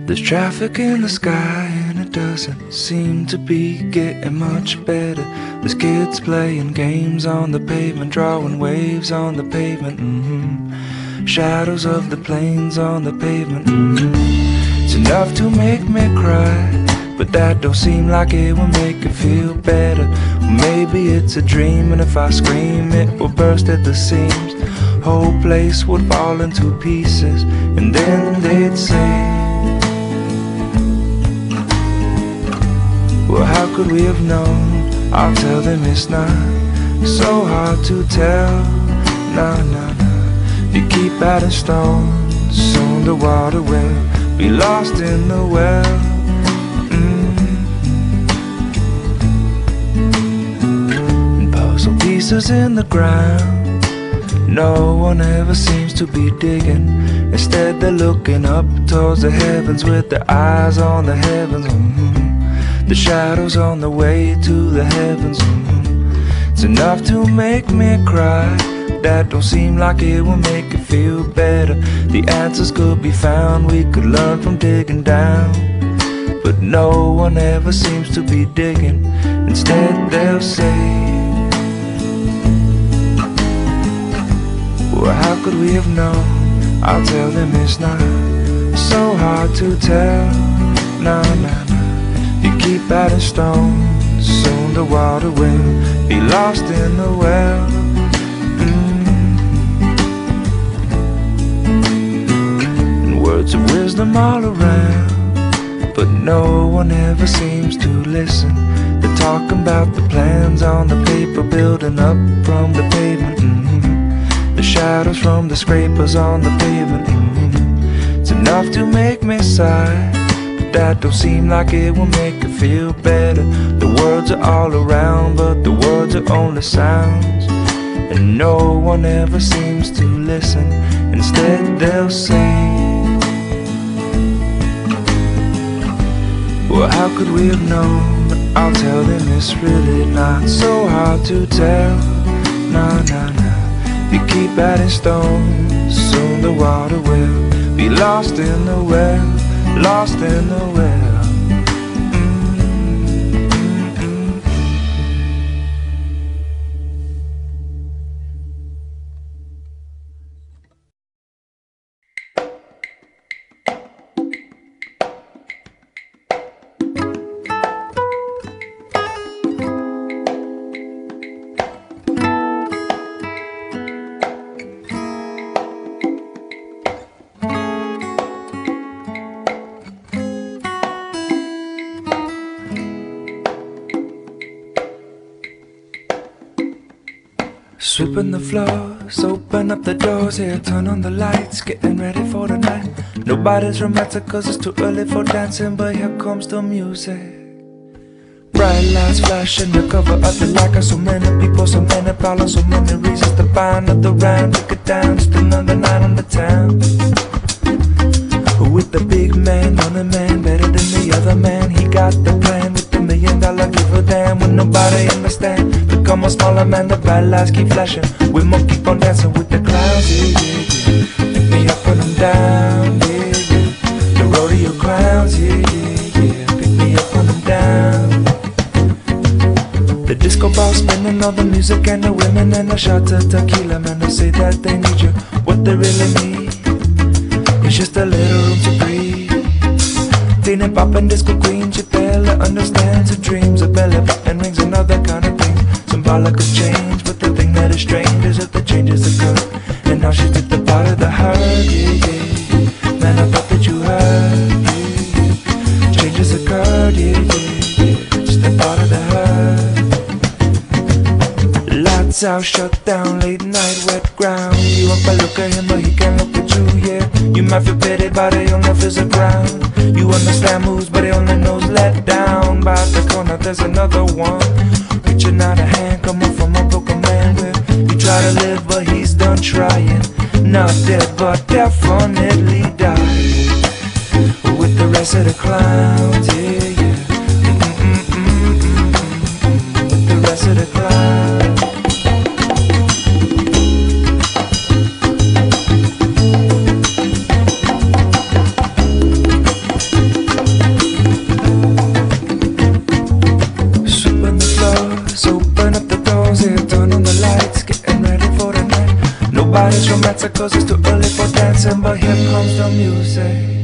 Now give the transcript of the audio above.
There's traffic in the sky and it doesn't seem to be getting much better. There's kids playing games on the pavement, drawing waves on the pavement. Shadows of the planes on the pavement. It's enough to make me cry, but that don't seem like it will make it feel better. Maybe it's a dream, and if I scream it will burst at the seams. Whole place would fall into pieces, and then they'd say, well, how could we have known? I'll tell them it's not so hard to tell. No, no, no. You keep adding stones, soon the water will be lost in the well. And puzzle pieces in the ground, no one ever seems to be digging. Instead they're looking up towards the heavens with their eyes on the heavens. The shadows on the way to the heavens. It's enough to make me cry. That don't seem like it will make it feel better. The answers could be found, we could learn from digging down. But no one ever seems to be digging. Instead they'll say, well, how could we have known? I'll tell them it's not so hard to tell. No, no, no. You keep adding stones, soon the water will be lost in the well. And words of wisdom all around, but no one ever seems to listen. They're talking about the plans on the paper, building up from the pavement. The shadows from the scrapers on the pavement. It's enough to make me sigh. That don't seem like it will make it feel better. The words are all around, but the words are only sounds, and no one ever seems to listen. Instead they'll say, well, how could we have known? But I'll tell them it's really not so hard to tell. No, no, no. You keep adding stones, soon the water will be lost in the well. Lost in the well. Sweeping the floors, open up the doors, here, turn on the lights, getting ready for the night. Nobody's romantic cause it's too early for dancing, but here comes the music. Bright lights flashing, the cover of the light. So many people, so many problems, so many reasons to find another round. Take it down, just another night on the town. With the big man, money man, better than the other man. He got the plan with the $1 million give a damn. When nobody understand, become a smaller man, the bright lights keep flashing. We won't keep on dancing with the clowns, yeah, yeah, yeah. Pick me up when I'm down, yeah, yeah. The rodeo clowns, yeah, yeah, yeah. Pick me up when I'm down. The disco ball spinning, all the music and the women, and a shot of tequila, man, they say that they need you. What they really need, it's just a little room to breathe. Teen and pop and disco queen, she barely understands her dreams. A belly button rings and all that kind of thing. Symbolic of change, but the thing that is strange is that the changes occur. And now she's at the part of the hurt, yeah, yeah. Man, I thought that you heard, yeah, yeah. Changes occurred, yeah, yeah, yeah. Just a part of the hurt. Lights out, shut down, late night, wet ground. You up, I look at him, but he can't look at you, yeah. You might feel pity, but he only feels the ground. You understand moves, but he only knows let down. By the corner, there's another one, reaching out a hand, coming from a broken man. Where you try to live, but he's done trying. Not dead, but definitely died. With the rest of the clowns, yeah, yeah. With the rest of the clowns. lights are close, it's too early for dancing, but here comes the music.